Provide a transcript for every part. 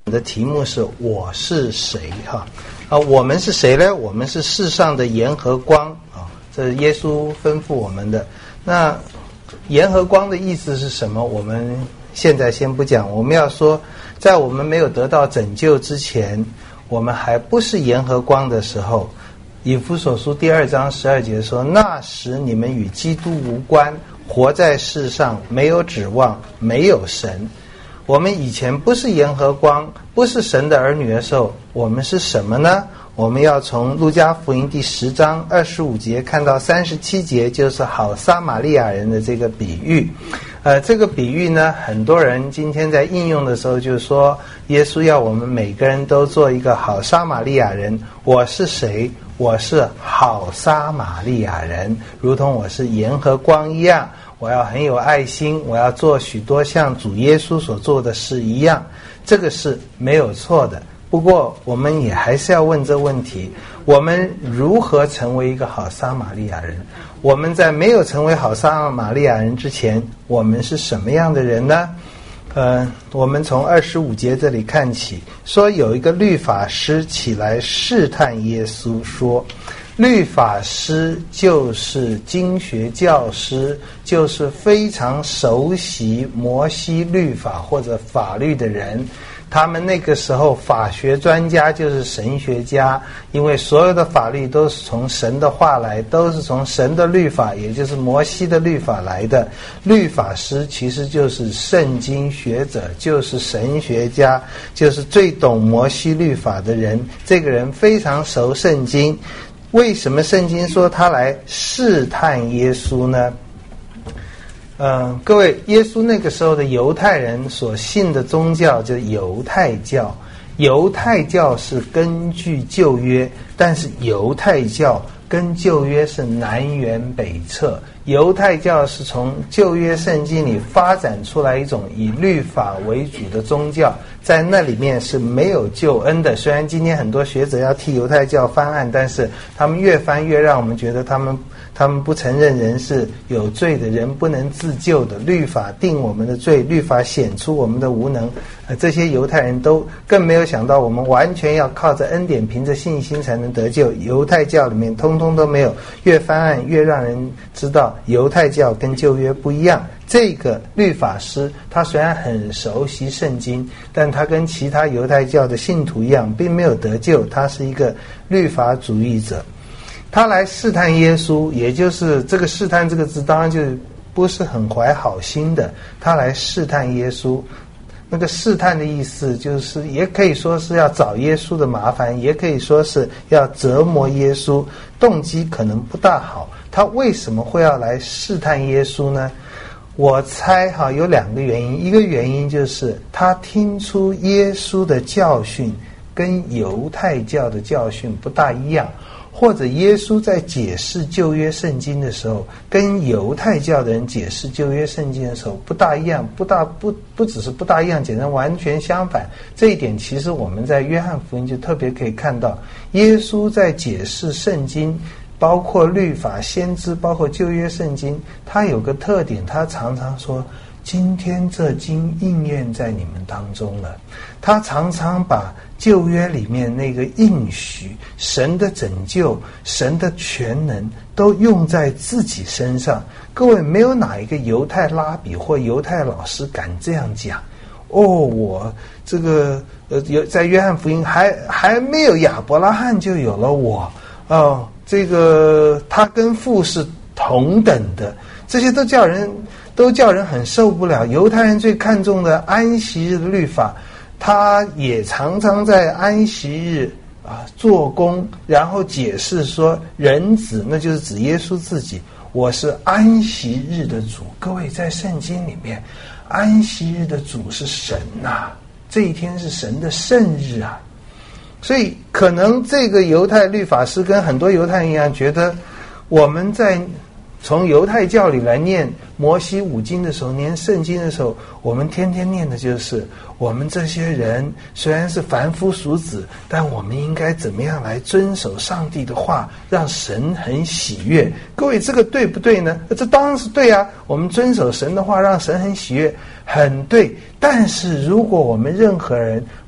的题目是我是谁我们是谁呢？我们是世上的盐和光这是耶稣吩咐我们的。那盐和光的意思是什么？我们现在先不讲，我们要说在我们没有得到拯救之前，我们还不是盐和光的时候，以弗所书第2章12节说，那时你们与基督无关，活在世上没有指望，没有神。我们以前不是盐和光，不是神的儿女的时候，我们是什么呢？我们要从路加福音第10章25节看到37节，就是好撒玛利亚人的这个比喻。这个比喻呢，很多人今天在应用的时候就说，耶稣要我们每个人都做一个好撒玛利亚人。我是谁？我是好撒玛利亚人，如同我是盐和光一样，我要很有爱心，我要做许多像主耶稣所做的事一样，这个是没有错的。不过我们也还是要问这问题，我们如何成为一个好撒玛利亚人？我们在没有成为好撒玛利亚人之前，我们是什么样的人呢？我们从25节这里看起，说有一个律法师起来试探耶稣，说律法师就是经学教师，就是非常熟悉摩西律法或者法律的人。他们那个时候法学专家就是神学家，因为所有的法律都是从神的话来，都是从神的律法，也就是摩西的律法来的。律法师其实就是圣经学者，就是神学家，就是最懂摩西律法的人。这个人非常熟圣经。为什么圣经说他来试探耶稣呢？各位，耶稣那个时候的犹太人所信的宗教就是犹太教。犹太教是根据旧约，但是犹太教跟旧约是南辕北辙。犹太教是从旧约圣经里发展出来一种以律法为主的宗教，在那里面是没有救恩的。虽然今天很多学者要替犹太教翻案，但是他们越翻越让我们觉得他们不承认人是有罪的，人不能自救的，律法定我们的罪，律法显出我们的无能。这些犹太人都更没有想到我们完全要靠着恩典，凭着信心才能得救。犹太教里面通通都没有，越翻案越让人知道犹太教跟旧约不一样。这个律法师他虽然很熟悉圣经，但他跟其他犹太教的信徒一样，并没有得救，他是一个律法主义者。他来试探耶稣，也就是这个试探这个字当然就不是很怀好心的，他来试探耶稣。那个试探的意思就是也可以说是要找耶稣的麻烦，也可以说是要折磨耶稣，动机可能不大好。他为什么会要来试探耶稣呢？我猜有2个原因。一个原因就是他听出耶稣的教训跟犹太教的教训不大一样，或者耶稣在解释旧约圣经的时候跟犹太教的人解释旧约圣经的时候不大一样，不只是不大一样，简直完全相反。这一点其实我们在约翰福音就特别可以看到，耶稣在解释圣经，包括律法先知，包括旧约圣经，他有个特点，他常常说今天这经应验在你们当中了。他常常把旧约里面那个应许，神的拯救，神的全能都用在自己身上。各位，没有哪一个犹太拉比或犹太老师敢这样讲。我这个在约翰福音还没有亚伯拉罕就有了我。这个他跟父是同等的，这些都叫人很受不了。犹太人最看重的安息日的律法，他也常常在安息日做工，然后解释说人子，那就是指耶稣自己，我是安息日的主。各位，在圣经里面，安息日的主是神这一天是神的圣日所以可能这个犹太律法师跟很多犹太人一样，觉得我们在从犹太教里来念摩西五经的时候，念圣经的时候，我们天天念的就是我们这些人虽然是凡夫俗子，但我们应该怎么样来遵守上帝的话，让神很喜悦。各位，这个对不对呢？这当然是对啊，我们遵守神的话，让神很喜悦，很对。但是如果我们任何人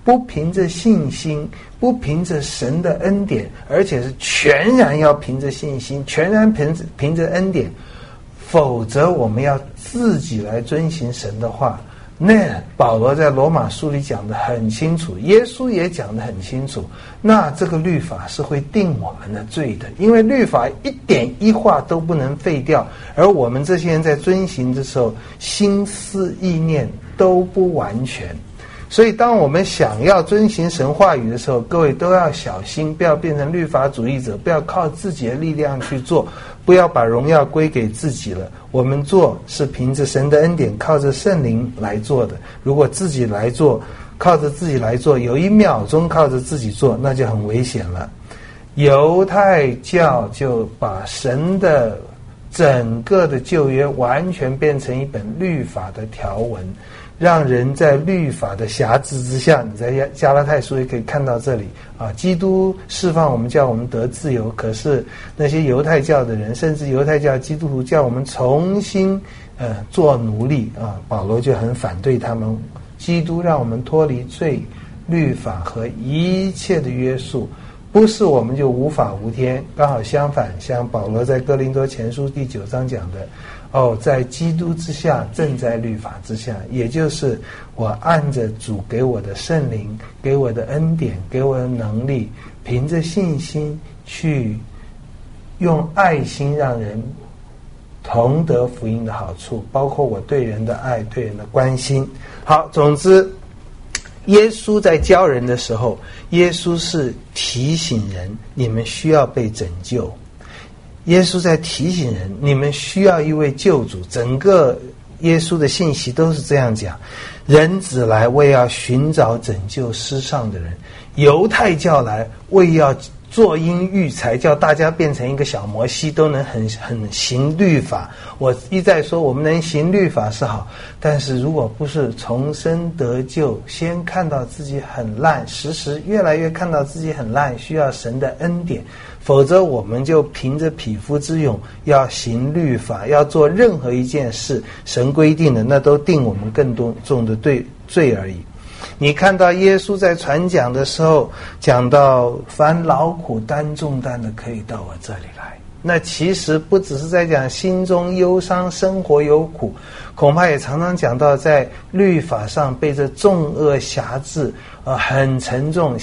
不凭着信心，不凭着神的恩典，而且是全然要凭着信心，全然凭着恩典，否则我们要自己来遵行神的话。那保罗在罗马书里讲得很清楚，耶稣也讲得很清楚，那这个律法是会定我们的罪的，因为律法一点一画都不能废掉，而我们这些人在遵行的时候，心思意念都不完全。所以当我们想要遵行神话语的时候，各位都要小心，不要变成律法主义者，不要靠自己的力量去做，不要把荣耀归给自己了。我们做是凭着神的恩典，靠着圣灵来做的。如果自己来做，靠着自己来做，有1秒钟靠着自己做，那就很危险了。犹太教就把神的整个的旧约完全变成一本律法的条文，让人在律法的辖制之下。你在加拉太书也可以看到这里啊，基督释放我们，叫我们得自由，可是那些犹太教的人，甚至犹太教基督徒叫我们重新做奴隶啊，保罗就很反对他们。基督让我们脱离罪、律法和一切的约束，不是我们就无法无天，刚好相反，像保罗在哥林多前书第9章讲的，在基督之下，正在律法之下，也就是我按着主给我的圣灵，给我的恩典，给我的能力，凭着信心去用爱心让人同得福音的好处，包括我对人的爱，对人的关心。好，总之耶稣在教人的时候，耶稣是提醒人，你们需要被拯救。耶稣在提醒人，你们需要一位救主。整个耶稣的信息都是这样讲，人子来为要寻找拯救失丧的人，犹太教来为要作因育才，叫大家变成一个小摩西，都能很行律法。我一再说，我们能行律法是好，但是如果不是重生得救，先看到自己很烂，时越来越看到自己很烂，需要神的恩典，否则我们就凭着匹夫之勇要行律法，要做任何一件事，神规定的那都定我们更多重的罪而已。你看到耶稣在传讲的时候讲到，凡劳苦担重担的可以到我这里来，那其实不只是在讲心中忧伤，生活有苦，恐怕也常常讲到在律法上被这重恶辖制，很沉重。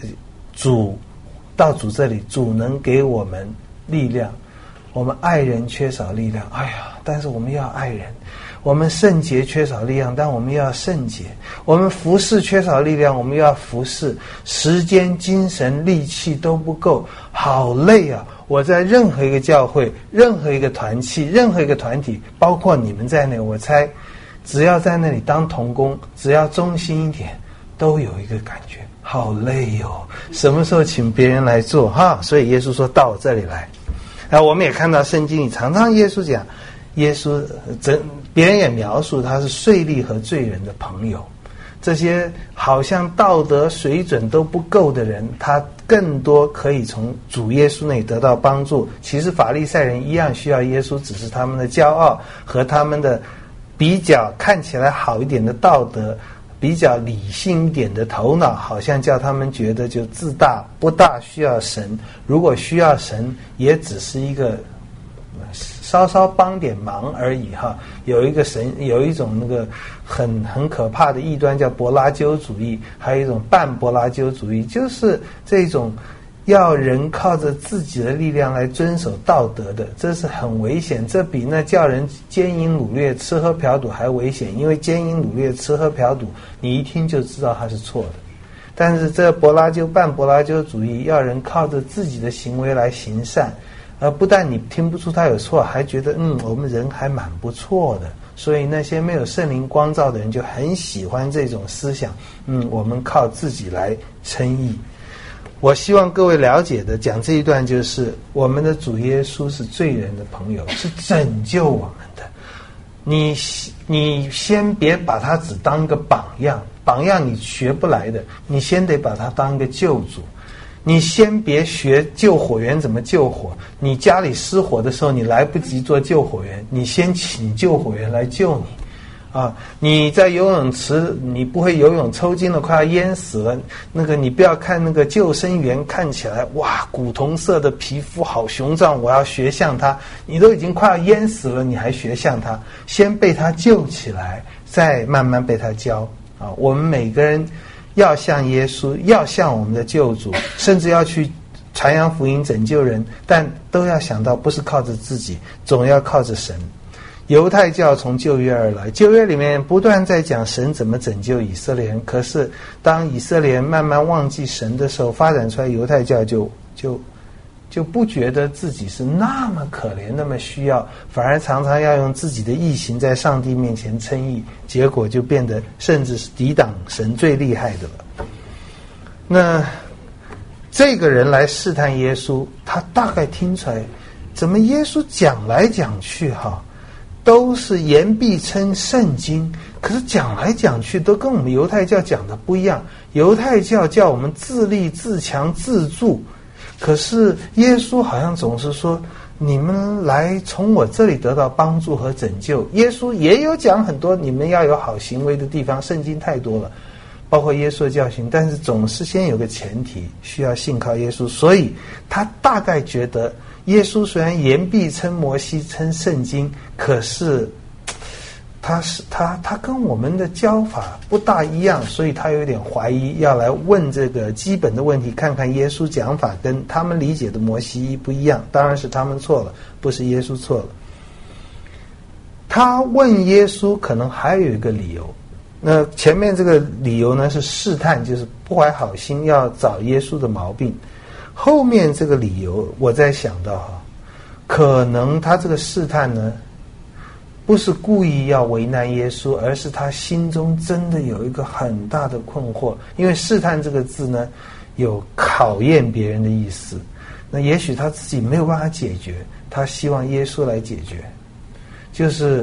到主这里，主能给我们力量。我们爱人缺少力量，但是我们要爱人。我们圣洁缺少力量，但我们要圣洁。我们服侍缺少力量，我们要服侍。时间、精神、力气都不够，好累啊！我在任何一个教会、任何一个团契、任何一个团体，包括你们在内，我猜只要在那里当同工，只要忠心一点，都有一个感觉，好累哦。什么时候请别人来做哈？所以耶稣说到我这里来。我们也看到圣经里常常耶稣讲，耶稣别人也描述他是税吏和罪人的朋友。这些好像道德水准都不够的人，他更多可以从主耶稣那里得到帮助。其实法利赛人一样需要耶稣，只是他们的骄傲和他们的比较看起来好一点的道德，比较理性一点的头脑，好像叫他们觉得就自大，不大需要神。如果需要神，也只是一个稍稍帮点忙而已哈。有一个神，有一种那个很可怕的异端叫柏拉修主义，还有一种半柏拉修主义，就是这种要人靠着自己的力量来遵守道德的，这是很危险。这比那叫人奸淫掳掠、吃喝嫖赌还危险，因为奸淫掳掠、吃喝嫖赌，你一听就知道它是错的。但是这半柏拉修主义要人靠着自己的行为来行善，不但你听不出他有错，还觉得我们人还蛮不错的。所以那些没有圣灵光照的人就很喜欢这种思想，我们靠自己来称义。我希望各位了解的讲这一段，就是我们的主耶稣是罪人的朋友，是拯救我们的。你先别把他只当一个榜样你学不来的，你先得把他当一个救主。你先别学救火员怎么救火，你家里失火的时候你来不及做救火员，你先请救火员来救你啊，你在游泳池你不会游泳抽筋了，快要淹死了，那个你不要看那个救生员看起来哇古铜色的皮肤好雄壮，我要学像他，你都已经快要淹死了，你还学像他？先被他救起来，再慢慢被他教啊。我们每个人要像耶稣，要像我们的救主，甚至要去传扬福音拯救人，但都要想到不是靠着自己，总要靠着神。犹太教从旧约而来，旧约里面不断在讲神怎么拯救以色列人，可是当以色列人慢慢忘记神的时候，发展出来犹太教就不觉得自己是那么可怜那么需要，反而常常要用自己的义行在上帝面前称义，结果就变得甚至是抵挡神最厉害的了。那这个人来试探耶稣，他大概听出来怎么耶稣讲来讲去都是言必称圣经，可是讲来讲去都跟我们犹太教讲的不一样。犹太教叫我们自立自强自助，可是耶稣好像总是说你们来从我这里得到帮助和拯救。耶稣也有讲很多你们要有好行为的地方，圣经太多了，包括耶稣的教训，但是总是先有个前提，需要信靠耶稣。所以他大概觉得耶稣虽然言必称摩西称圣经，可是他跟我们的教法不大一样，所以他有点怀疑，要来问这个基本的问题，看看耶稣讲法跟他们理解的摩西不一样。当然是他们错了，不是耶稣错了。他问耶稣可能还有一个理由，那前面这个理由呢是试探，就是不怀好心要找耶稣的毛病。后面这个理由我在想到可能他这个试探呢不是故意要为难耶稣，而是他心中真的有一个很大的困惑。因为试探这个字呢有考验别人的意思，那也许他自己没有办法解决，他希望耶稣来解决。就是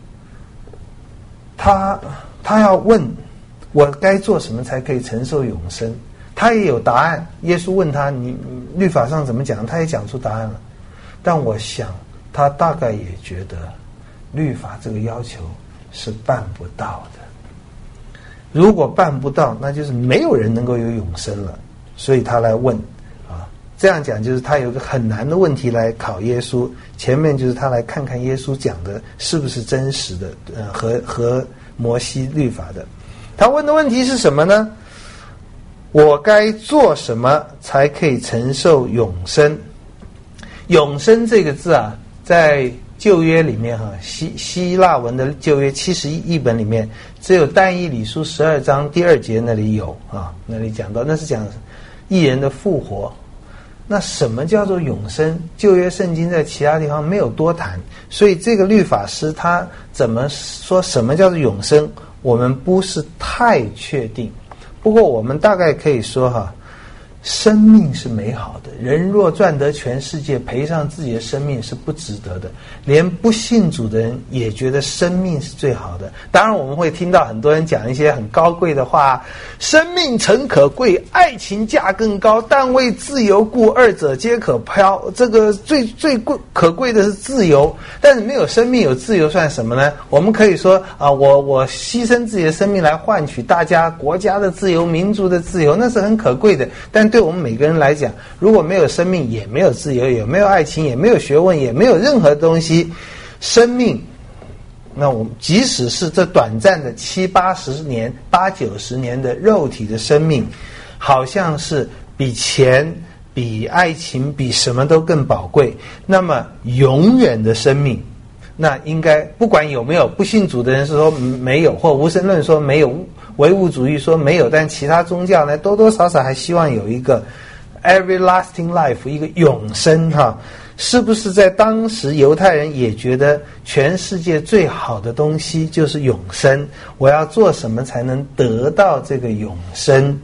他要问我该做什么才可以承受永生，他也有答案。耶稣问他你律法上怎么讲，他也讲出答案了。但我想他大概也觉得律法这个要求是办不到的，如果办不到，那就是没有人能够有永生了。所以他来问这样讲就是他有一个很难的问题来考耶稣。前面就是他来看看耶稣讲的是不是真实的，和摩西律法的。他问的问题是什么呢？我该做什么才可以承受永生？永生这个字在旧约里面希腊文的旧约71译本里面，只有但以理书12章第2节那里有那里讲到，那是讲义人的复活。那什么叫做永生？旧约圣经在其他地方没有多谈，所以这个律法师他怎么说什么叫做永生，我们不是太确定。不过我们大概可以说生命是美好的，人若赚得全世界，赔上自己的生命是不值得的。连不信主的人也觉得生命是最好的。当然我们会听到很多人讲一些很高贵的话，生命诚可贵，爱情价更高，但为自由故，二者皆可抛。这个最可贵的是自由，但是没有生命有自由算什么呢？我们可以说我牺牲自己的生命来换取大家国家的自由，民族的自由，那是很可贵的。但对我们每个人来讲，如果没有生命，也没有自由，也没有爱情，也没有学问，也没有任何东西，生命，那我们即使是这短暂的70-80年、80-90年的肉体的生命，好像是比钱、比爱情、比什么都更宝贵。那么永远的生命，那应该不管有没有，不信主的人是说没有，或无神论说没有，唯物主义说没有，但其他宗教呢多多少少还希望有一个 everlasting life， 一个永生是不是在当时犹太人也觉得全世界最好的东西就是永生？我要做什么才能得到这个永生？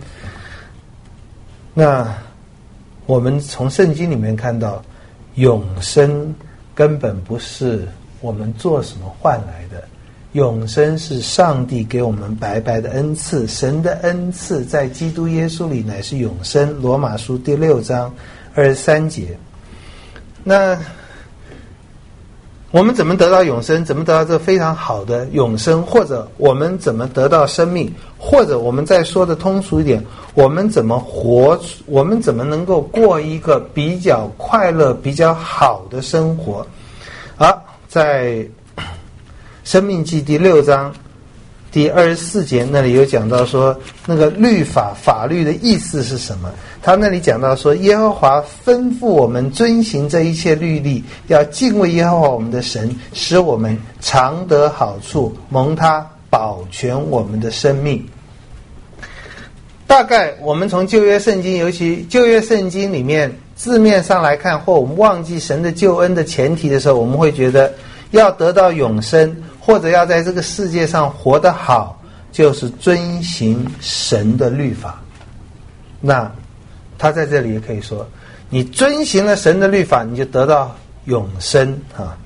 那我们从圣经里面看到，永生根本不是我们做什么换来的，永生是上帝给我们白白的恩赐，神的恩赐在基督耶稣里乃是永生。罗马书第6章23节。那我们怎么得到永生？怎么得到这非常好的永生？或者我们怎么得到生命？或者我们再说的通俗一点，我们怎么活？我们怎么能够过一个比较快乐、比较好的生活？在申命记第6章第24节那里有讲到说，那个律法法律的意思是什么？他那里讲到说，耶和华吩咐我们遵行这一切律例，要敬畏耶和华我们的神，使我们常得好处，蒙他保全我们的生命。大概我们从旧约圣经，尤其旧约圣经里面字面上来看，或我们忘记神的救恩的前提的时候，我们会觉得要得到永生，或者要在这个世界上活得好，就是遵行神的律法。那他在这里也可以说，你遵行了神的律法，你就得到永生啊。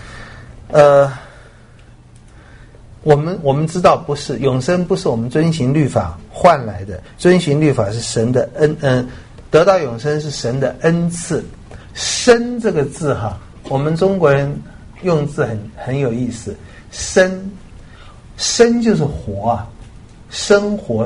我们知道不是永生，不是我们遵行律法换来的，遵行律法是神的得到永生是神的恩赐。生这个字我们中国人用字很有意思，生就是活生活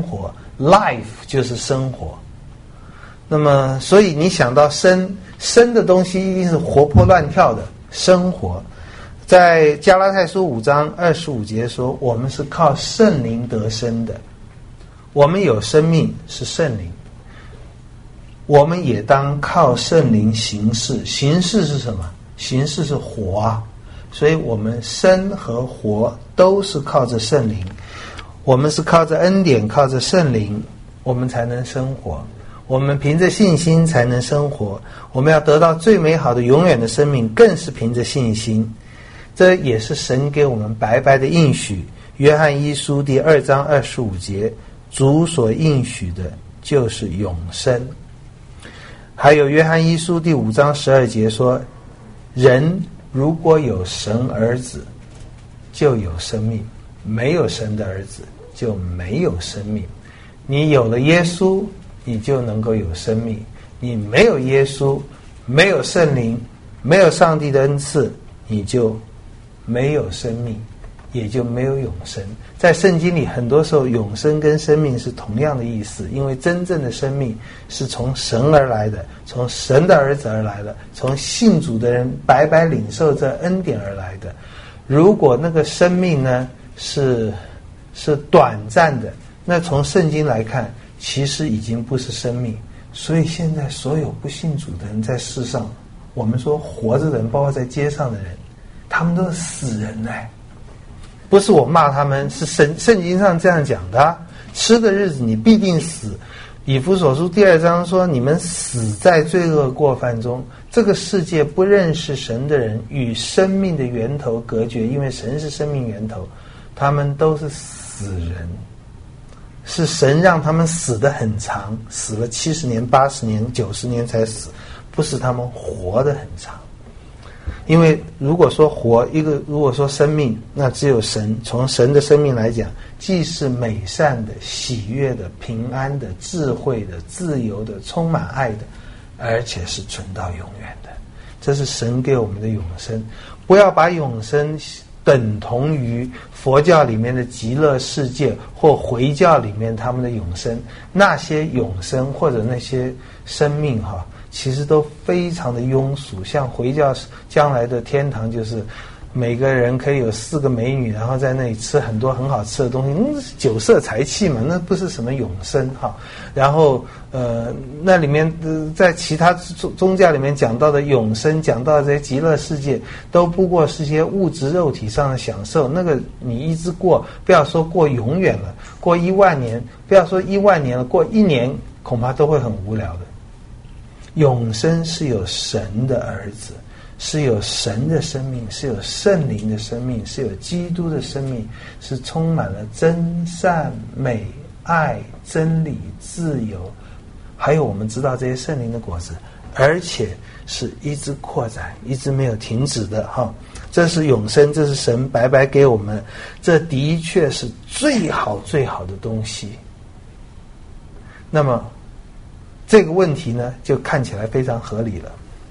life 就是生活。那么所以你想到生的东西一定是活泼乱跳的生活。在加拉太书5章25节说，我们是靠圣灵得生的，我们有生命是圣灵，我们也当靠圣灵行事。行事是什么？行事是活所以我们生和活都是靠着圣灵，我们是靠着恩典，靠着圣灵，我们才能生活，我们凭着信心才能生活。我们要得到最美好的永远的生命，更是凭着信心。这也是神给我们白白的应许。约翰一书第2章25节，主所应许的就是永生。还有约翰一书第5章12节说，人如果有神儿子就有生命，没有神的儿子就没有生命。你有了耶稣，你就能够有生命；你没有耶稣，没有圣灵，没有上帝的恩赐，你就没有生命，也就没有永生。在圣经里很多时候永生跟生命是同样的意思，因为真正的生命是从神而来的，从神的儿子而来的，从信主的人白白领受这恩典而来的。如果那个生命呢是短暂的，那从圣经来看其实已经不是生命。所以现在所有不信主的人在世上，我们说活着的人，包括在街上的人，他们都是死人不是我骂他们，是圣经上这样讲的吃的日子你必定死。以弗所书第2章说，你们死在罪恶过犯中，这个世界不认识神的人与生命的源头隔绝，因为神是生命源头，他们都是死人，是神让他们死得很长，死了70年、80年、90年才死，不是他们活得很长。因为如果说如果说生命，那只有神。从神的生命来讲，既是美善的、喜悦的、平安的、智慧的、自由的、充满爱的，而且是存到永远的。这是神给我们的永生。不要把永生等同于佛教里面的极乐世界，或回教里面他们的永生。那些永生或者那些生命其实都非常的庸俗。像回教将来的天堂，就是每个人可以有4个美女，然后在那里吃很多很好吃的东西，酒色财气嘛，那不是什么永生然后那里面在其他宗教里面讲到的永生，讲到的这些极乐世界，都不过是些物质肉体上的享受。那个你一直过，不要说过永远了，过10000年，不要说10000年了，过1年恐怕都会很无聊的。永生是有神的儿子，是有神的生命，是有圣灵的生命，是有基督的生命，是充满了真善美爱真理自由，还有我们知道这些圣灵的果子，而且是一直扩展，一直没有停止的这是永生，这是神白白给我们，这的确是最好最好的东西。那么这个问题呢，就看起来非常合理了。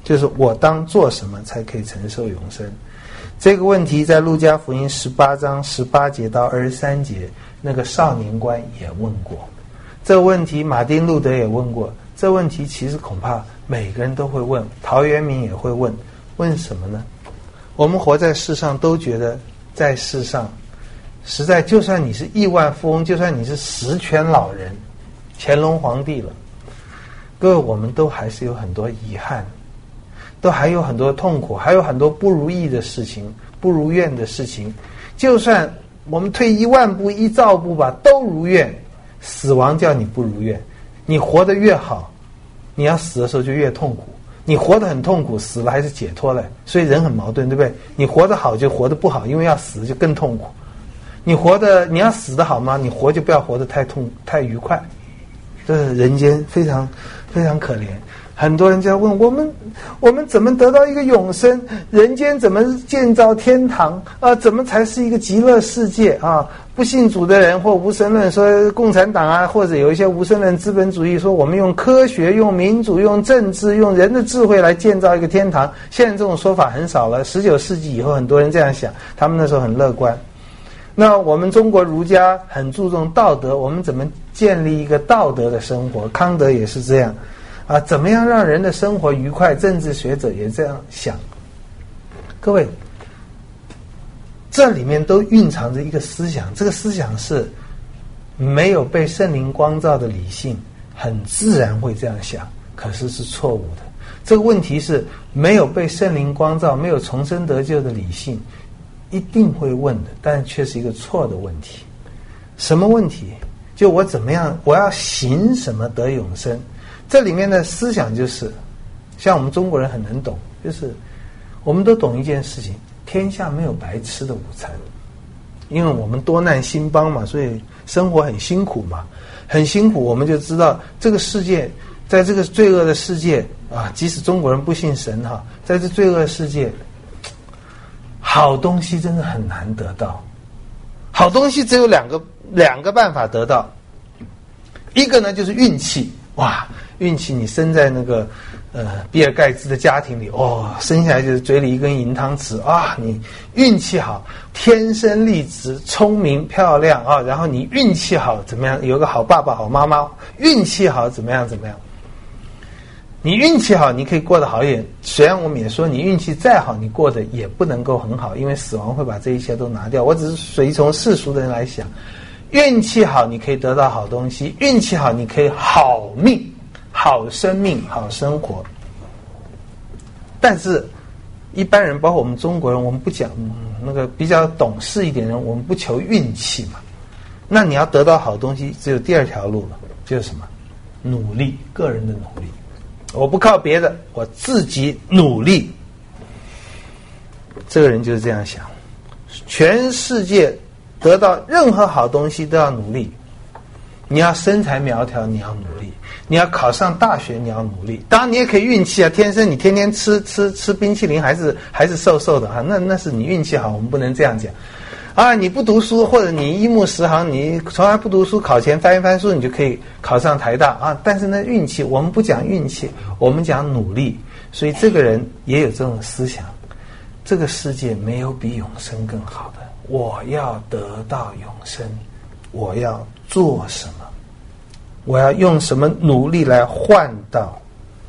就是我当做什么才可以承受永生。这个问题在路加福音18章18节到23节，那个少年官也问过。这个问题马丁路德也问过。这个问题其实恐怕每个人都会问，陶渊明也会问。问什么呢？我们活在世上都觉得在世上实在，就算你是亿万富翁，就算你是十全老人，乾隆皇帝了，各位，我们都还是有很多遗憾，都还有很多痛苦，还有很多不如意的事情，不如愿的事情。就算我们退1万步1兆步吧，都如愿。死亡叫你不如愿，你活得越好，你要死的时候就越痛苦。你活得很痛苦，死了还是解脱了，所以人很矛盾，对不对？你活得好就活得不好，因为要死就更痛苦。你要死得好吗？你活就不要活得太愉快。这是人间非常非常可怜。很多人就要问我们怎么得到一个永生？人间怎么建造天堂啊？怎么才是一个极乐世界啊？不信主的人或无神论说共产党啊，或者有一些无神论资本主义说我们用科学、用民主、用政治、用人的智慧来建造一个天堂。现在这种说法很少了。19世纪以后，很多人这样想，他们那时候很乐观。那我们中国儒家很注重道德，我们怎么建立一个道德的生活？康德也是这样啊，怎么样让人的生活愉快？政治学者也这样想。各位，这里面都蕴藏着一个思想，这个思想是没有被圣灵光照的理性很自然会这样想，可是是错误的。这个问题是没有被圣灵光照、没有重生得救的理性一定会问的，但却是一个错的问题。什么问题？就我怎么样，我要行什么得永生？这里面的思想就是，像我们中国人很能懂，就是我们都懂一件事情：天下没有白吃的午餐。因为我们多难兴邦嘛，所以生活很辛苦嘛，很辛苦，我们就知道这个世界，在这个罪恶的世界啊，即使中国人不信神哈，在这罪恶的世界，好东西真的很难得到。好东西只有两个办法得到，一个呢就是运气，哇，运气你生在那个比尔盖茨的家庭里，生下来就是嘴里一根银汤匙啊，你运气好，天生丽质，聪明漂亮啊，然后你运气好怎么样？有个好爸爸好妈妈，运气好怎么样？你运气好，你可以过得好一点。虽然我们也说，你运气再好，你过得也不能够很好，因为死亡会把这一切都拿掉。我只是随从世俗的人来想，运气好，你可以得到好东西；运气好，你可以好命、好生命、好生活。但是，一般人，包括我们中国人，我们不讲那个比较懂事一点的人，我们不求运气嘛。那你要得到好东西，只有第二条路了，就是什么？努力，个人的努力。我不靠别的，我自己努力。这个人就是这样想。全世界得到任何好东西都要努力。你要身材苗条，你要努力；你要考上大学，你要努力。当然，你也可以运气啊，天生你天天吃冰淇淋，还是瘦瘦的哈，那是你运气好，我们不能这样讲。啊，你不读书，或者你一目十行，你从来不读书，考前翻一翻书，你就可以考上台大啊。但是呢，运气我们不讲运气，我们讲努力。所以这个人也有这种思想，这个世界没有比永生更好的。我要得到永生，我要做什么？我要用什么努力来换到？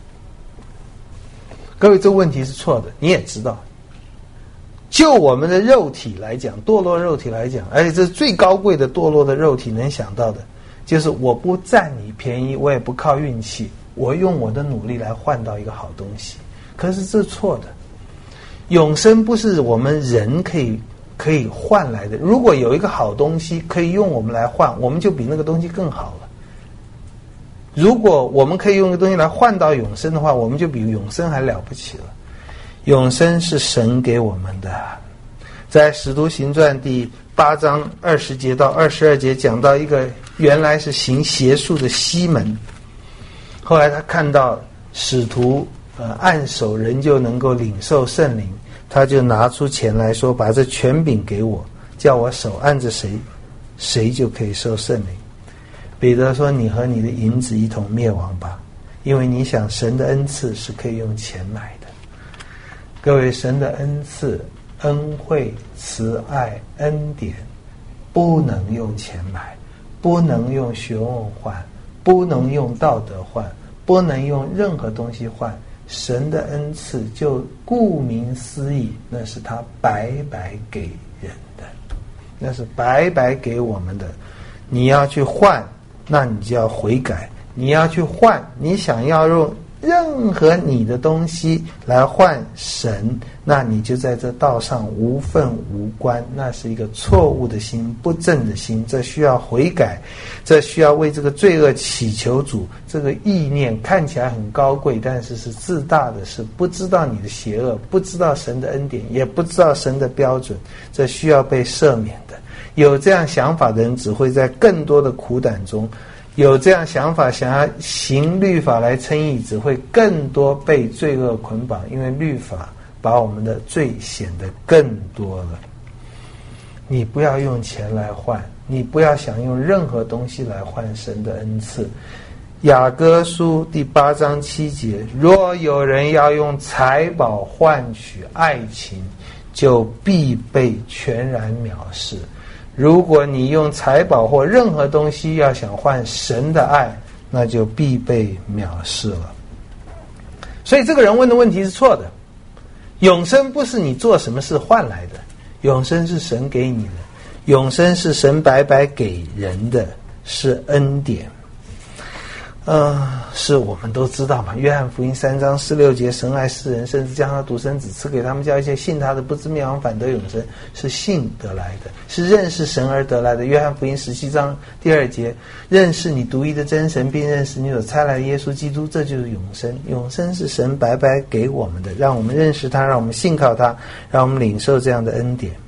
各位，这个问题是错的，你也知道。就我们的肉体来讲，堕落肉体来讲，而且这是最高贵的堕落的肉体能想到的，就是我不占你便宜，我也不靠运气，我用我的努力来换到一个好东西。可是这是错的，永生不是我们人可以换来的。如果有一个好东西可以用我们来换，我们就比那个东西更好了。如果我们可以用一个东西来换到永生的话，我们就比永生还了不起了。永生是神给我们的。在使徒行传第8章20节到22节讲到一个原来是行邪术的西门，后来他看到使徒按手人就能够领受圣灵，他就拿出钱来说，把这权柄给我，叫我手按着谁就可以受圣灵。彼得说，你和你的银子一同灭亡吧，因为你想神的恩赐是可以用钱买的。 各位，神的恩赐、恩惠、慈爱、恩典，不能用钱买，不能用学问换，不能用道德换，不能用任何东西换。神的恩赐就顾名思义，那是他白白给人的，那是白白给我们的。你要去换，那你就要悔改。你要去换，你想要用任何你的东西来换神，那你就在这道上无份无关，那是一个错误的心，不正的心，这需要悔改，这需要为这个罪恶祈求主。这个意念看起来很高贵，但是是自大的，是不知道你的邪恶，不知道神的恩典，也不知道神的标准，这需要被赦免的。有这样想法的人只会在更多的苦胆中，有这样想法想要行律法来称义，只会更多被罪恶捆绑，因为律法把我们的罪显得更多了。你不要用钱来换，你不要想用任何东西来换神的恩赐。雅各书第8章7节，若有人要用财宝换取爱情，就必被全然藐视。如果你用财宝或任何东西要想换神的爱，那就必被藐视了。所以这个人问的问题是错的。永生不是你做什么事换来的，永生是神给你的，永生是神白白给人的，是恩典。是我们都知道嘛，约翰福音3章16节，神爱世人，甚至将他独生子赐给他们，叫一切信他的不至灭亡，反得永生，是信得来的，是认识神而得来的。约翰福音17章第2节，认识你独一的真神，并认识你所差来的耶稣基督，这就是永生。永生是神白白给我们的，让我们认识他，让我们信靠他，让我们领受这样的恩典。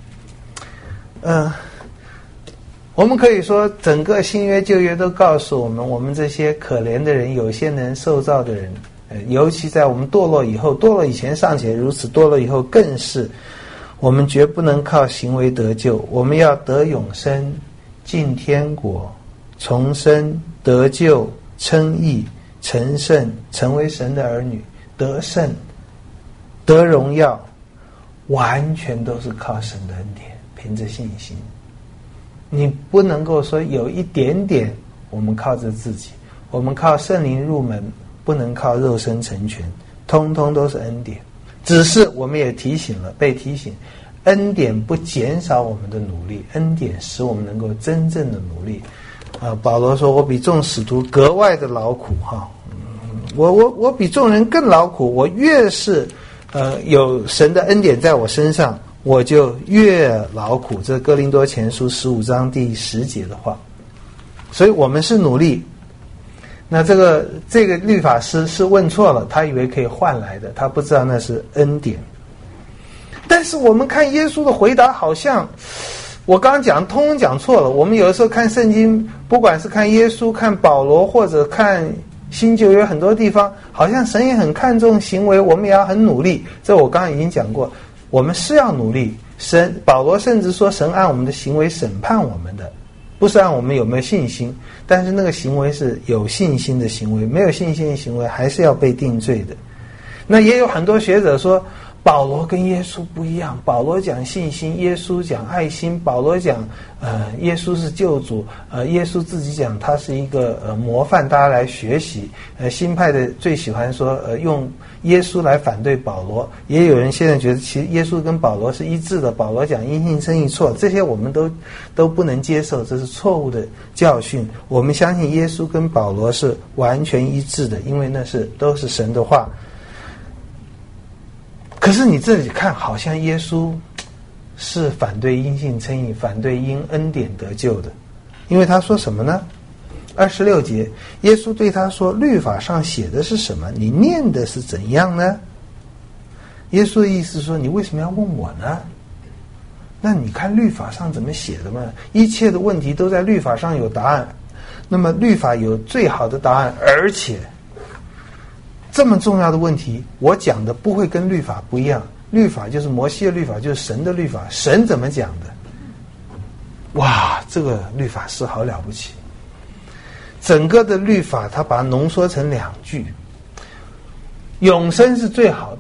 我们可以说整个新约旧约都告诉我们，我们这些可怜的人，有些人受造的人，尤其在我们堕落以后，堕落以前尚且如此，堕落以后更是，我们绝不能靠行为得救，我们要得永生，进天国，重生，得救，称义，成圣，成为神的儿女，得胜，得荣耀，完全都是靠神的恩典，凭着信心。你不能够说有一点点我们靠着自己，我们靠圣灵入门，不能靠肉身成全，通通都是恩典。只是我们也提醒了，被提醒，恩典不减少我们的努力，恩典使我们能够真正的努力。保罗说，我比众使徒格外的劳苦哈，我比众人更劳苦，我越是有神的恩典在我身上，我就越劳苦。这哥林多前书15章第10节的话。所以我们是努力。那这个律法师是问错了，他以为可以换来的，他不知道那是恩典。但是我们看耶稣的回答，好像我刚刚讲通通讲错了。我们有的时候看圣经，不管是看耶稣、看保罗，或者看新旧约，很多地方好像神也很看重行为，我们也要很努力。这我刚刚已经讲过，我们是要努力。保罗甚至说，神按我们的行为审判我们的，不是按我们有没有信心。但是那个行为是有信心的行为，没有信心的行为还是要被定罪的。那也有很多学者说，保罗跟耶稣不一样，保罗讲信心，耶稣讲爱心。保罗讲耶稣是救主，耶稣自己讲他是一个模范，大家来学习。新派的最喜欢说用耶稣来反对保罗，也有人现在觉得其实耶稣跟保罗是一致的，保罗讲因信称义错，这些我们都不能接受，这是错误的教训。我们相信耶稣跟保罗是完全一致的，因为那都是神的话。可是你这里看，好像耶稣是反对因信称义，反对因恩典得救的。因为他说什么呢？26节，耶稣对他说，律法上写的是什么？你念的是怎样呢？耶稣的意思说，你为什么要问我呢？那你看律法上怎么写的嘛？一切的问题都在律法上有答案。那么律法有最好的答案，而且这么重要的问题，我讲的不会跟律法不一样。律法就是摩西的律法，就是神的律法，神怎么讲的？哇，这个律法师好了不起。整个的律法他把它浓缩成2句，永生是最好的，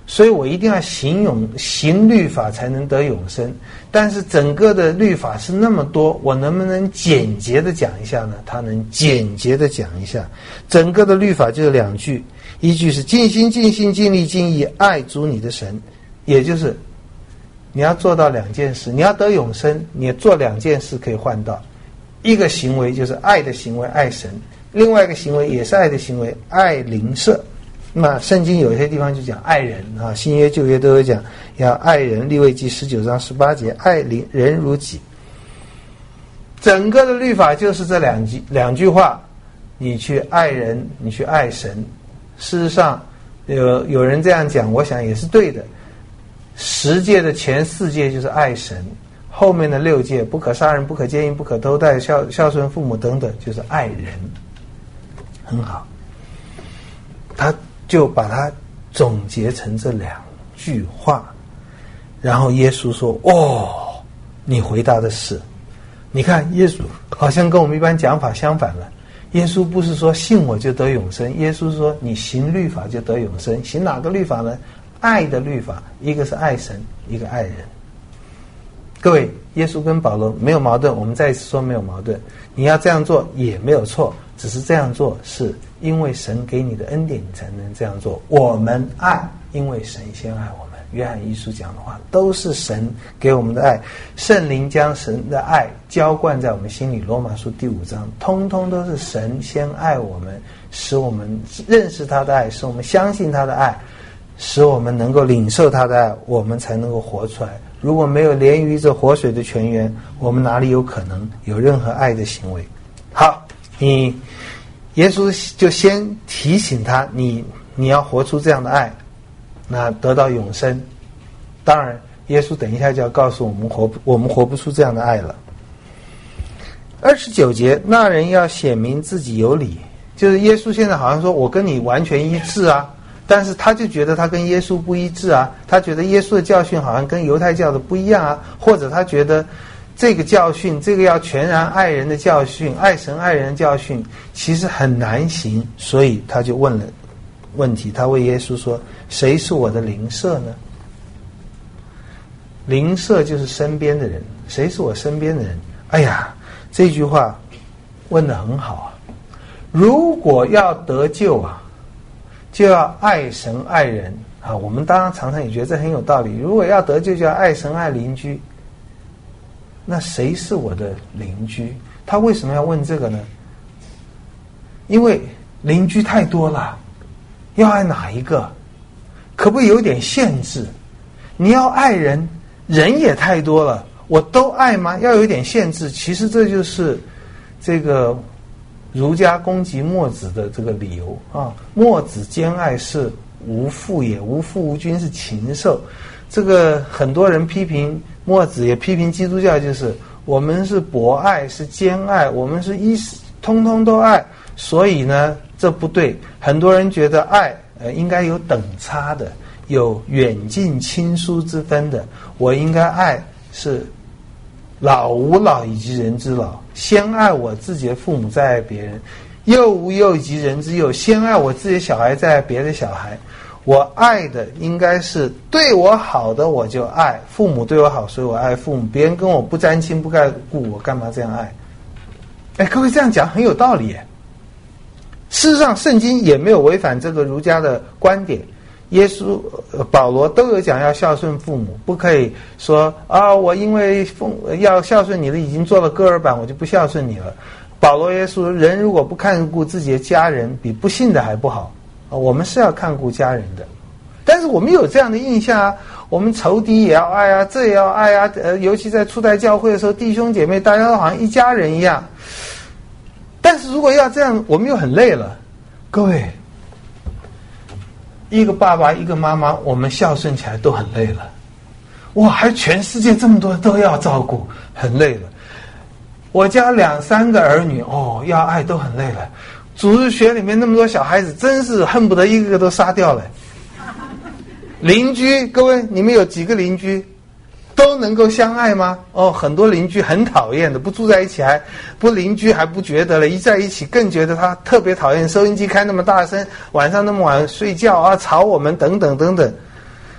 所以我一定要行律法才能得永生。但是整个的律法是那么多，我能不能简洁的讲一下呢？他能简洁的讲一下。整个的律法就是2句，一句是尽心尽性尽力尽意爱主你的神，也就是你要做到2件事，你要得永生，你做2件事可以换到。一个行为就是爱的行为，爱神；另外一个行为也是爱的行为，爱邻舍。那圣经有些地方就讲爱人啊，新约旧约都有讲要爱人，利未记19章18节，爱人如己。整个的律法就是这两句话，你去爱人，你去爱神。事实上有人这样讲，我想也是对的。10诫的前4诫就是爱神，后面的6诫不可杀人，不可奸淫，不可偷盗，孝顺父母等等，就是爱人。很好，他就把它总结成这2句话。然后耶稣说，你回答的是。你看耶稣好像跟我们一般讲法相反了。耶稣不是说信我就得永生，耶稣说你行律法就得永生。行哪个律法呢？爱的律法，一个是爱神，一个爱人。各位，耶稣跟保罗没有矛盾，我们再一次说没有矛盾。你要这样做也没有错，只是这样做是因为神给你的恩典，你才能这样做。我们爱，因为神先爱我们。约翰一书讲的话都是神给我们的爱，圣灵将神的爱浇灌在我们心里，罗马书第5章通通都是神先爱我们，使我们认识他的爱，使我们相信他的爱，使我们能够领受他的爱，我们才能够活出来。如果没有连于这活水的泉源，我们哪里有可能有任何爱的行为？好，耶稣就先提醒他，你要活出这样的爱，那得到永生。当然耶稣等一下就要告诉我们活不出这样的爱了。29节，那人要显明自己有理，就是耶稣现在好像说我跟你完全一致啊，但是他就觉得他跟耶稣不一致啊，他觉得耶稣的教训好像跟犹太教的不一样啊，或者他觉得这个教训，这个要全然爱人的教训，爱神爱人的教训其实很难行，所以他就问了问题。他问耶稣说，谁是我的邻舍呢？邻舍就是身边的人，谁是我身边的人？哎呀，这句话问得很好啊。如果要得救啊，就要爱神爱人啊。我们当然常常也觉得这很有道理，如果要得救就要爱神爱邻居。那谁是我的邻居？他为什么要问这个呢？因为邻居太多了，要爱哪一个？可不可以有点限制？你要爱人，人也太多了，我都爱吗？要有一点限制。其实这就是这个儒家攻击墨子的这个理由啊。墨子兼爱是无父也，无父无君是禽兽。这个很多人批评墨子，也批评基督教，就是我们是博爱，是兼爱，我们是通通都爱，所以呢这不对。很多人觉得爱应该有等差的，有远近亲疏之分的。我应该爱是老吾老以及人之老，先爱我自己的父母，再爱别人；幼吾幼以及人之幼，先爱我自己的小孩，再爱别的小孩。我爱的应该是对我好的我就爱，父母对我好所以我爱父母，别人跟我不沾亲不盖故我干嘛这样爱？各位这样讲很有道理耶。事实上圣经也没有违反这个儒家的观点，耶稣保罗都有讲要孝顺父母，不可以说啊我因为要孝顺你的已经做了割耳板，我就不孝顺你了。保罗耶稣人如果不看顾自己的家人，比不信的还不好。我们是要看顾家人的，但是我们有这样的印象啊，我们仇敌也要爱啊，这也要爱啊。尤其在初代教会的时候，弟兄姐妹大家都好像一家人一样。但是如果要这样，我们又很累了。各位，一个爸爸一个妈妈，我们孝顺起来都很累了。哇，还全世界这么多都要照顾，很累了。我家2、3个儿女，要爱都很累了。主日学里面那么多小孩子，真是恨不得一个个都杀掉了。邻居，各位，你们有几个邻居都能够相爱吗？很多邻居很讨厌的，不住在一起邻居还不觉得了，一在一起更觉得他特别讨厌。收音机开那么大声，晚上那么晚睡觉啊，吵我们等等等等。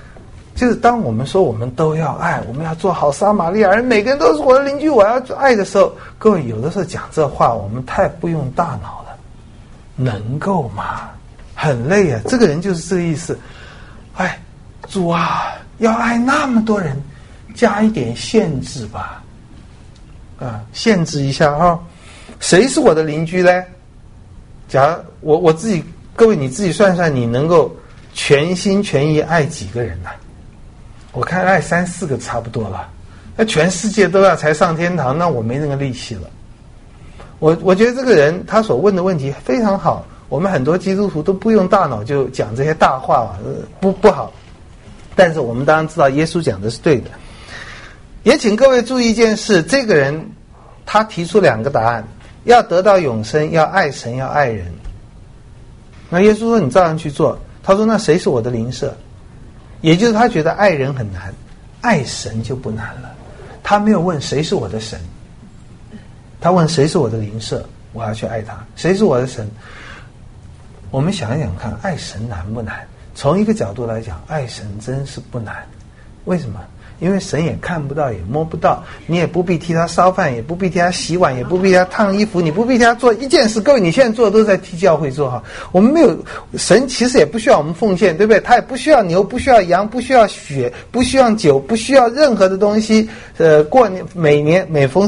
就是当我们说我们都要爱，我们要做好撒玛利亚人，每个人都是我的邻居，我要爱的时候，各位有的时候讲这话，我们太不用大脑了，能够吗？很累啊，这个人就是这个意思。哎，主啊，要爱那么多人，加一点限制吧，限制一下啊。谁是我的邻居呢？假如我自己，各位你自己算算，你能够全心全意爱几个人呢？我看爱3、4个差不多了。那全世界都要才上天堂，那我没那个力气了。我觉得这个人他所问的问题非常好，我们很多基督徒都不用大脑就讲这些大话，不好。但是我们当然知道耶稣讲的是对的。也请各位注意一件事，这个人他提出2个答案，要得到永生，要爱神，要爱人。那耶稣说你照样去做。他说那谁是我的邻舍？也就是他觉得爱人很难，爱神就不难了。他没有问谁是我的神，他问谁是我的邻舍，我要去爱他。谁是我的神？我们想一想看，爱神难不难？从一个角度来讲，爱神真是不难。为什么？因为神也看不到，也摸不到，你也不必替他烧饭，也不必替他洗碗，也不必替他烫衣服，你不必替他做一件事。各位，你现在做的都是在替教会做哈。我们没有神，其实也不需要我们奉献，对不对？他也不需要牛，不需要羊，不需要血，不需要酒，不需要任何的东西。过年每逢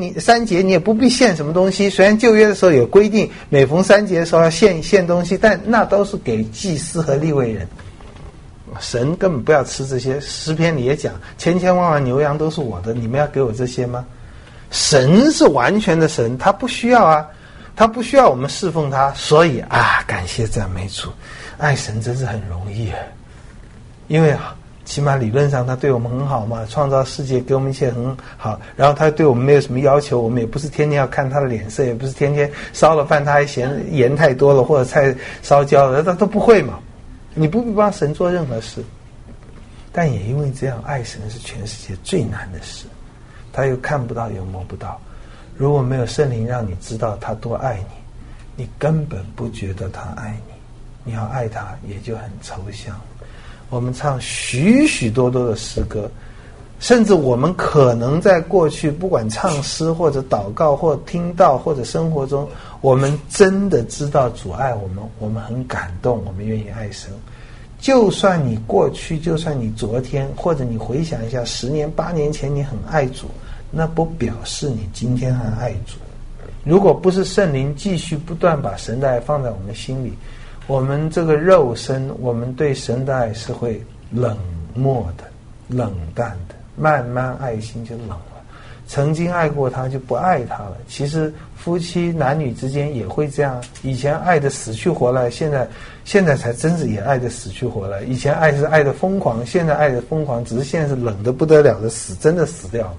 3节，你也不必献什么东西。虽然旧约的时候有规定，每逢3节的时候要献东西，但那都是给祭司和利未人。神根本不要吃这些，诗篇里也讲，千千万万牛羊都是我的，你们要给我这些吗？神是完全的神，他不需要啊，他不需要我们侍奉他，所以感谢赞美主，爱神真是很容易，因为起码理论上他对我们很好嘛，创造世界给我们一切很好，然后他对我们没有什么要求，我们也不是天天要看他的脸色，也不是天天烧了饭他还嫌盐太多了或者菜烧焦了，他都不会嘛。你不必帮神做任何事，但也因为这样，爱神是全世界最难的事，他又看不到又摸不到。如果没有圣灵让你知道他多爱你，你根本不觉得他爱你，你要爱他也就很抽象。我们唱许许多多的诗歌，甚至我们可能在过去不管唱诗或者祷告或听到或者生活中，我们真的知道主爱我们，我们很感动，我们愿意爱神。就算你过去，就算你昨天，或者你回想一下10年8年前你很爱主，那不表示你今天很爱主。如果不是圣灵继续不断把神的爱放在我们心里，我们这个肉身，我们对神的爱是会冷漠的、冷淡的，慢慢爱心就冷了。曾经爱过他就不爱他了。其实夫妻男女之间也会这样，以前爱的死去活来，现在才真是也爱的死去活来。以前爱是爱的疯狂，现在爱的疯狂，只是现在是冷的不得了的死，真的死掉了。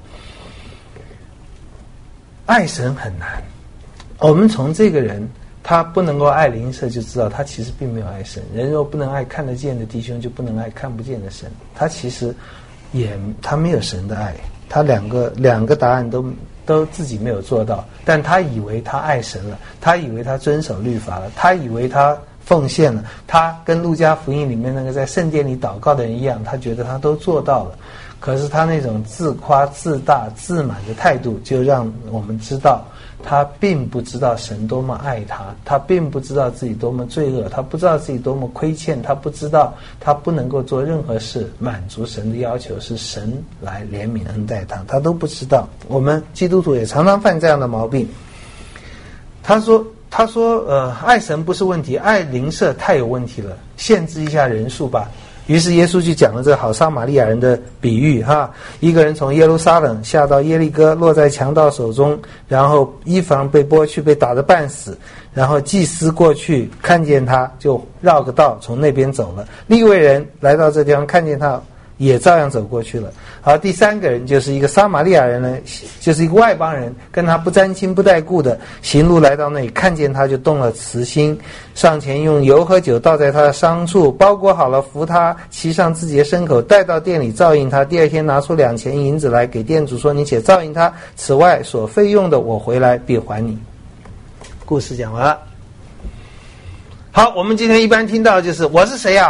爱神很难，我们从这个人他不能够爱邻舍就知道他其实并没有爱神。人若不能爱看得见的弟兄，就不能爱看不见的神。他其实他没有神的爱。他两个答案都自己没有做到，但他以为他爱神了，他以为他遵守律法了，他以为他奉献了，他跟路加福音里面那个在圣殿里祷告的人一样，他觉得他都做到了。可是他那种自夸自大自满的态度，就让我们知道他并不知道神多么爱他，他并不知道自己多么罪恶，他不知道自己多么亏欠，他不知道他不能够做任何事满足神的要求，是神来怜悯恩待他，他都不知道。我们基督徒也常常犯这样的毛病。他说爱神不是问题，爱邻舍太有问题了，限制一下人数吧。于是耶稣就讲了这好撒玛利亚人的比喻一个人从耶路撒冷下到耶利哥，落在强盗手中，然后衣裳被剥去，被打得半死，然后祭司过去看见他，就绕个道从那边走了。利未人来到这地方看见他，也照样走过去了。好，第三个人就是一个撒玛利亚人呢，就是一个外邦人，跟他不沾亲不带故的，行路来到那里，看见他就动了慈心，上前用油和酒倒在他的伤处，包裹好了，扶他骑上自己的牲口，带到店里照应他。第二天拿出2钱银子来，给店主说：“你且照应他，此外所费用的，我回来必还你。”故事讲完了。好，我们今天一般听到就是我是谁啊？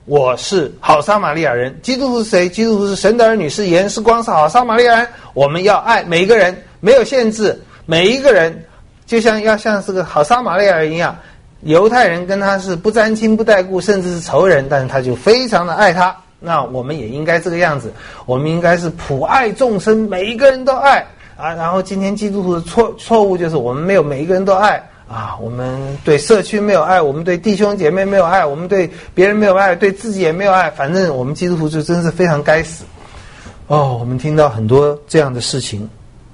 我是好撒玛利亚人。基督徒是谁？基督徒是神的儿女，是盐是光是好撒玛利亚人。我们要爱每一个人，没有限制，每一个人就像是个好撒玛利亚人一样。犹太人跟他是不沾亲不带故，甚至是仇人，但是他就非常的爱他。那我们也应该这个样子，我们应该是普爱众生，每一个人都爱啊。然后今天基督徒的错误就是我们没有每一个人都爱啊，我们对社区没有爱，我们对弟兄姐妹没有爱，我们对别人没有爱，对自己也没有爱，反正我们基督徒就真是非常该死哦。我们听到很多这样的事情，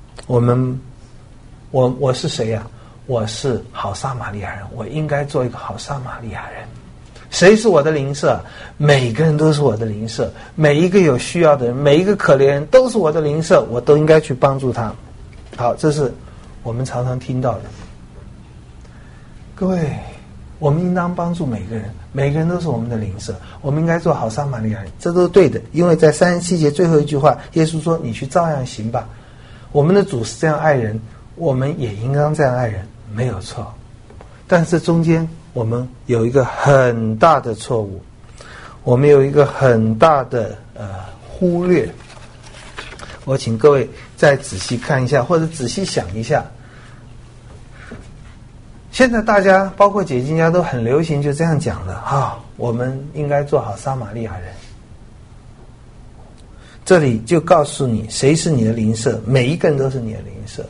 我是谁呀？我是好撒玛利亚人，我应该做一个好撒玛利亚人。谁是我的邻舍？每个人都是我的邻舍，每一个有需要的人，每一个可怜人都是我的邻舍，我都应该去帮助他。好，这是我们常常听到的。各位，我们应当帮助每个人，每个人都是我们的邻舍，我们应该做好撒玛利亚人，这都是对的。因为在37节最后一句话，耶稣说：“你去照样行吧。”我们的主是这样爱人，我们也应当这样爱人，没有错。但是中间我们有一个很大的错误，我们有一个很大的忽略。我请各位再仔细看一下，或者仔细想一下。现在大家包括解经家都很流行就这样讲的我们应该做好撒玛利亚人。这里就告诉你谁是你的邻舍，每一个人都是你的邻舍。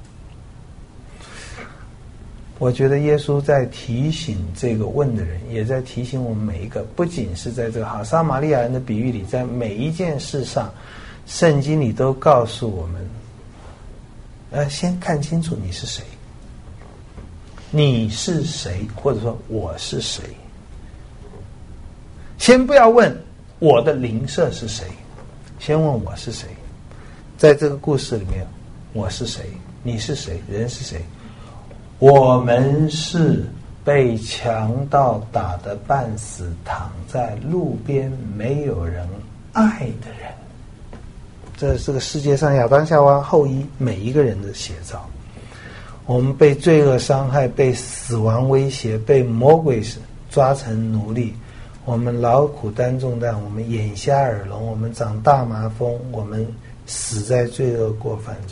我觉得耶稣在提醒这个问的人，也在提醒我们每一个，不仅是在这个好撒玛利亚人的比喻里，在每一件事上，圣经里都告诉我们，先看清楚你是谁，你是谁，或者说我是谁。先不要问我的邻舍是谁，先问我是谁。在这个故事里面，我是谁，你是谁，人是谁？我们是被强盗打得半死，躺在路边没有人爱的人。这是个世界上亚当夏娃后裔每一个人的写照。我们被罪恶伤害，被死亡威胁，被魔鬼抓成奴隶，我们劳苦担重担，我们眼瞎耳聋，我们长大麻风，我们死在罪恶过犯中。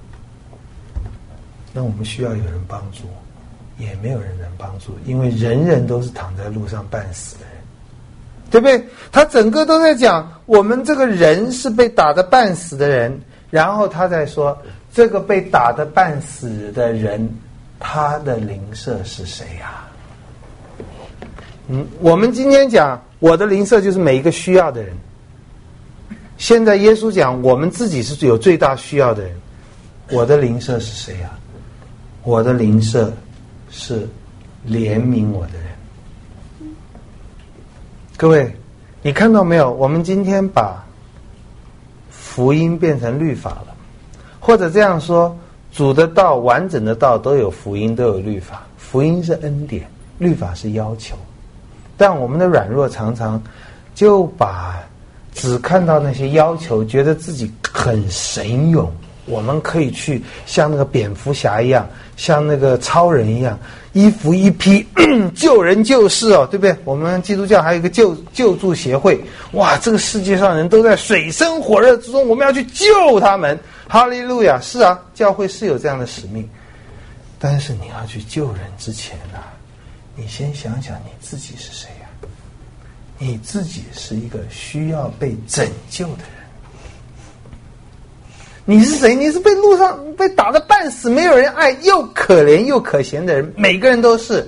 那我们需要有人帮助，也没有人能帮助，因为人人都是躺在路上半死的人，对不对？他整个都在讲我们这个人是被打得半死的人，然后他在说这个被打得半死的人，他的邻舍是谁呀？我们今天讲我的邻舍就是每一个需要的人，现在耶稣讲我们自己是有最大需要的人，我的邻舍是谁呀？我的邻舍是怜悯我的人。各位，你看到没有？我们今天把福音变成律法了，或者这样说，主的道、完整的道都有福音，都有律法。福音是恩典，律法是要求。但我们的软弱常常就把只看到那些要求，觉得自己很神勇，我们可以去像那个蝙蝠侠一样，像那个超人一样，衣服一披救人救世对不对？我们基督教还有一个救助协会，哇，这个世界上人都在水深火热之中，我们要去救他们，哈利路亚！是啊，教会是有这样的使命，但是你要去救人之前你先想想你自己是谁呀？你自己是一个需要被拯救的人。你是谁？你是被路上被打得半死，没有人爱，又可怜又可怜的人，每个人都是。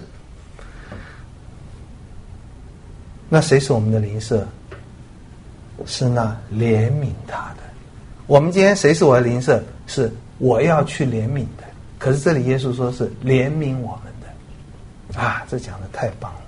那谁是我们的邻舍？是那怜悯他的。我们今天谁是我的邻舍？是我要去怜悯的。可是这里耶稣说是怜悯我们的。这讲得太棒了。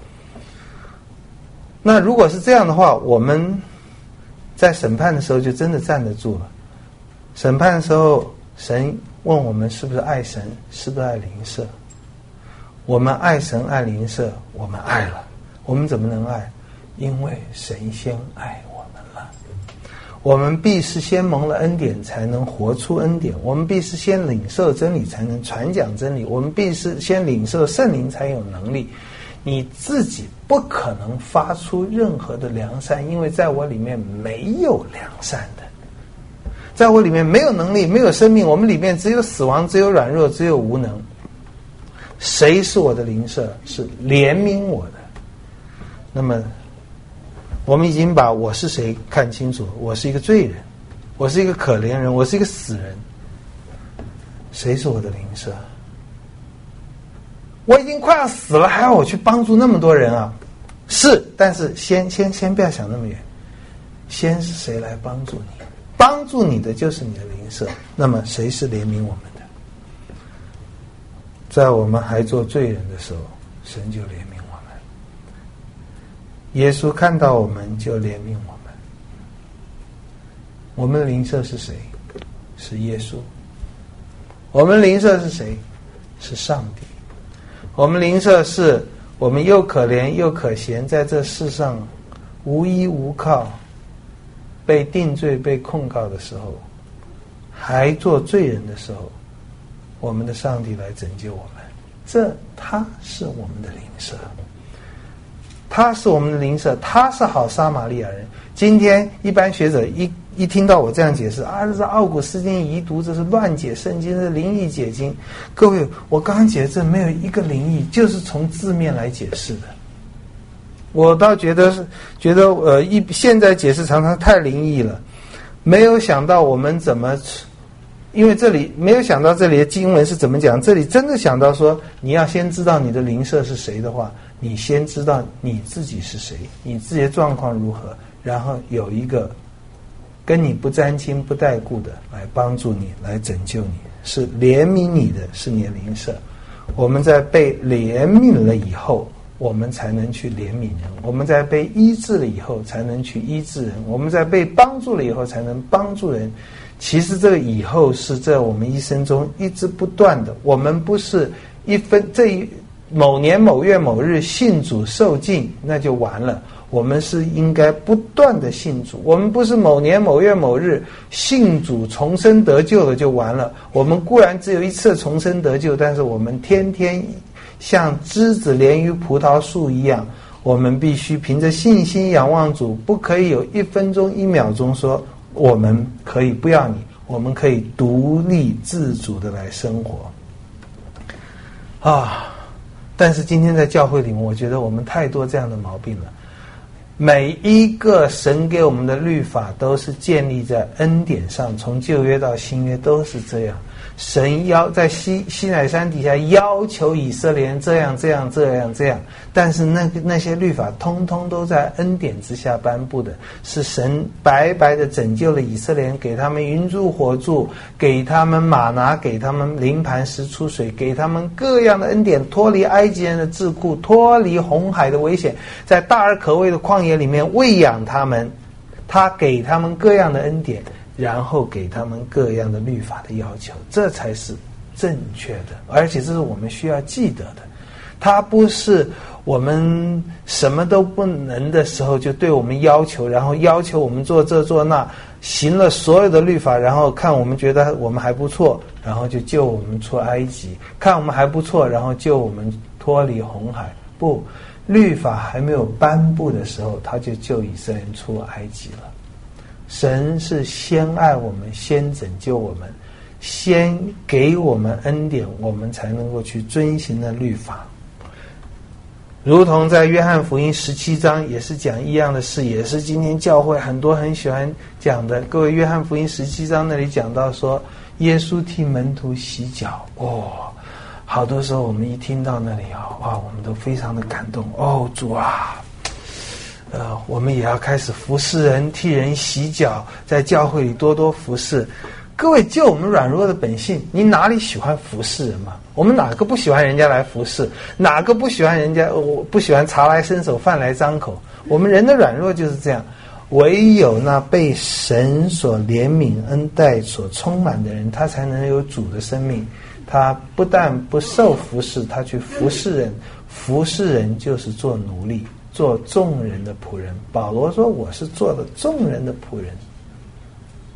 那如果是这样的话，我们在审判的时候就真的站得住了。审判的时候，神问我们是不是爱神，是不是爱邻舍。我们爱神爱邻舍，我们爱了。我们怎么能爱？因为神先爱我们了。我们必是先蒙了恩典，才能活出恩典。我们必是先领受真理，才能传讲真理。我们必是先领受圣灵，才有能力。 你自己不可能发出任何的良善，因为在我里面没有良善的，在我里面没有能力，没有生命，我们里面只有死亡，只有软弱，只有无能。谁是我的邻舍？是怜悯我的。那么我们已经把我是谁看清楚，我是一个罪人，我是一个可怜人，我是一个死人。谁是我的邻舍？我已经快要死了，还要我去帮助那么多人啊？是，但是先不要想那么远，先是谁来帮助你？帮助你的就是你的邻舍。那么谁是怜悯我们的？在我们还做罪人的时候，神就怜悯我们。耶稣看到我们就怜悯我们。我们的邻舍是谁？是耶稣。我们邻舍是谁？是上帝。我们邻舍是我们又可怜又可怜，在这世上无依无靠，被定罪被控告的时候，还做罪人的时候，我们的上帝来拯救我们。他是我们的邻舍，他是我们的邻舍，他是好撒玛利亚人。今天一般学者一听到我这样解释啊，这是奥古斯丁遗读，这是乱解圣经，这是灵意解经。各位，我刚刚解释没有一个灵意，就是从字面来解释的。我倒觉得现在解释常常太灵异了，没有想到我们怎么，因为这里没有想到这里的经文是怎么讲，这里真的想到说，你要先知道你的邻舍是谁的话，你先知道你自己是谁，你自己的状况如何，然后有一个跟你不沾亲不带故的来帮助你，来拯救你，是怜悯你的，是你的邻舍。我们在被怜悯了以后，我们才能去怜悯人；我们在被医治了以后，才能去医治人；我们在被帮助了以后，才能帮助人。其实这个以后是在我们一生中一直不断的。我们不是某年某月某日信主受浸那就完了，我们是应该不断的信主。我们不是某年某月某日信主重生得救了就完了。我们固然只有一次重生得救，但是我们天天像枝子连于葡萄树一样，我们必须凭着信心仰望主，不可以有1分钟1秒钟说我们可以不要你，我们可以独立自主的来生活啊！但是今天在教会里面，我觉得我们太多这样的毛病了。每一个神给我们的律法都是建立在恩典上，从旧约到新约都是这样。神在西乃山底下要求以色列人这样，但是那些律法通通都在恩典之下颁布的，是神白白的拯救了以色列人，给他们云柱火柱，给他们玛拿，给他们灵磐石出水，给他们各样的恩典，脱离埃及人的桎梏，脱离红海的危险，在大而可畏的旷野里面喂养他们，他给他们各样的恩典，然后给他们各样的律法的要求，这才是正确的，而且这是我们需要记得的。他不是我们什么都不能的时候就对我们要求，然后要求我们做这做那，行了所有的律法，然后看我们觉得我们还不错，然后就救我们出埃及，看我们还不错，然后救我们脱离红海。不，律法还没有颁布的时候，他就救以色列人出埃及了。神是先爱我们，先拯救我们，先给我们恩典，我们才能够去遵行的律法。如同在约翰福音17章也是讲一样的事，也是今天教会很多很喜欢讲的。各位，约翰福音17章那里讲到说，耶稣替门徒洗脚，好多时候我们一听到那里我们都非常的感动。主啊，我们也要开始服侍人，替人洗脚，在教会里多多服侍。各位，就我们软弱的本性，你哪里喜欢服侍人嘛？我们哪个不喜欢人家来服侍？哪个不喜欢人家？我不喜欢茶来伸手，饭来张口。我们人的软弱就是这样。唯有那被神所怜悯恩待所充满的人，他才能有主的生命。他不但不受服侍，他去服侍人。服侍人就是做奴隶，做众人的仆人。保罗说，我是做了众人的仆人。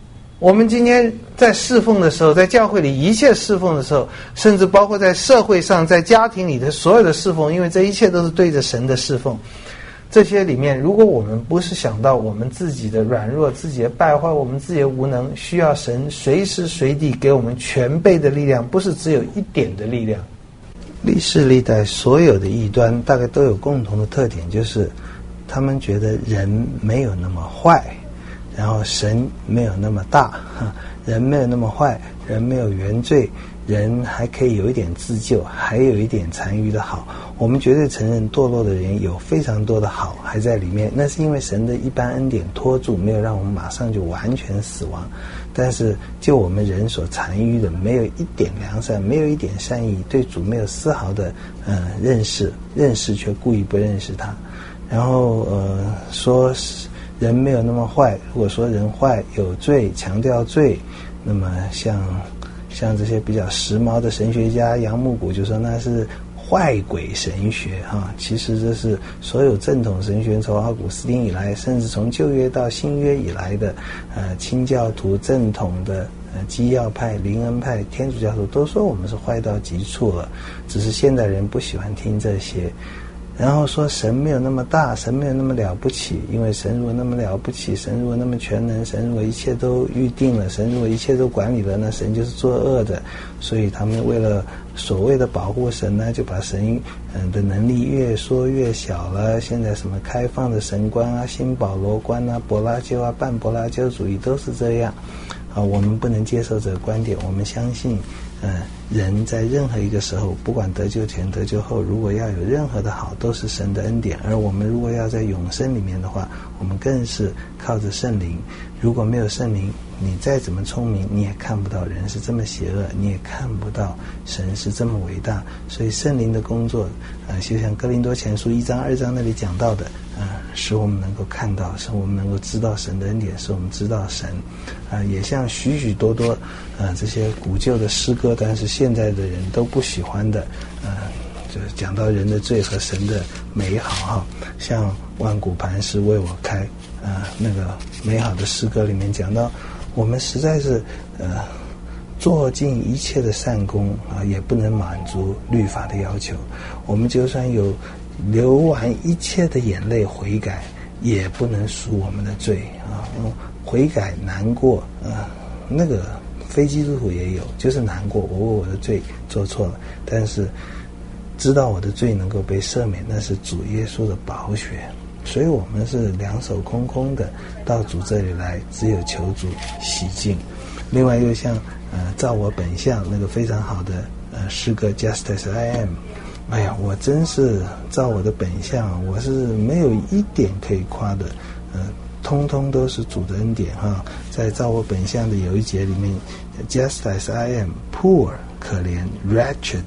我们今天在侍奉的时候，在教会里一切侍奉的时候，甚至包括在社会上，在家庭里的所有的侍奉，因为这一切都是对着神的侍奉。这些里面，如果我们不是想到我们自己的软弱、自己的败坏、我们自己的无能，需要神随时随地给我们全备的力量，不是只有一点的力量。历世历代所有的异端大概都有共同的特点，就是他们觉得人没有那么坏，然后神没有那么大，人没有那么坏，人没有原罪，人还可以有一点自救，还有一点残余的好。我们绝对承认堕落的人有非常多的好还在里面，那是因为神的一般恩典拖住，没有让我们马上就完全死亡。但是就我们人所残余的，没有一点良善，没有一点善意，对主没有丝毫的认识却故意不认识他。然后说人没有那么坏，如果说人坏有罪，强调罪，那么像这些比较时髦的神学家杨牧谷就说那是坏鬼神学其实这是所有正统神学从奥古斯丁以来，甚至从旧约到新约以来的清教徒、正统的基要派、灵恩派、天主教徒都说我们是坏到极处了，只是现代人不喜欢听这些。然后说神没有那么大，神没有那么了不起，因为神如果那么了不起，神如果那么全能，神如果一切都预定了，神如果一切都管理了，那神就是作恶的。所以他们为了所谓的保护神呢，就把神的能力越缩越小了。现在什么开放的神观啊、新保罗观啊、柏拉修啊、半柏拉修主义都是这样我们不能接受这个观点。我们相信人在任何一个时候，不管得救前得救后，如果要有任何的好，都是神的恩典。而我们如果要在永生里面的话，我们更是靠着圣灵。如果没有圣灵，你再怎么聪明，你也看不到人是这么邪恶，你也看不到神是这么伟大。所以圣灵的工作就像哥林多前书1章2章那里讲到的使我们能够看到，使我们能够知道神的恩典，使我们知道神也像许许多多这些古旧的诗歌，但是现在的人都不喜欢的就是讲到人的罪和神的美好像万古磐石为我开那个美好的诗歌里面讲到，我们实在是做尽一切的善功也不能满足律法的要求。我们就算有流完一切的眼泪悔改，也不能赎我们的罪悔改难过那个非基督徒也有，就是难过，我为我的罪做错了，但是知道我的罪能够被赦免，那是主耶稣的宝血。所以我们是两手空空的到主这里来，只有求主洗净。另外又像照我本相那个非常好的诗歌 Just as I am， 哎呀，我真是照我的本相，我是没有一点可以夸的通通都是主的恩典在照我本相的有一节里面 Just as I am poor 可怜 wretched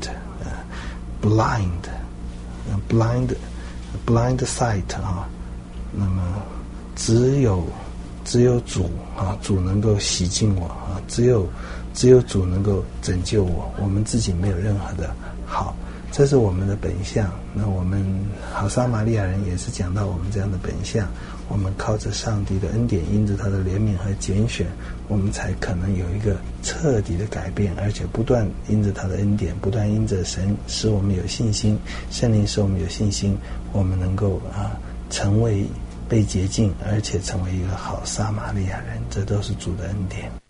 blind sight 那么只有主主能够洗净我只有主能够拯救我，我们自己没有任何的好，这是我们的本相。那我们好撒玛利亚人也是讲到我们这样的本相，我们靠着上帝的恩典，因着他的怜悯和拣选，我们才可能有一个彻底的改变，而且不断因着他的恩典，不断因着神使我们有信心，圣灵使我们有信心，我们能够成为被洁净，而且成为一个好撒玛利亚人，这都是主的恩典。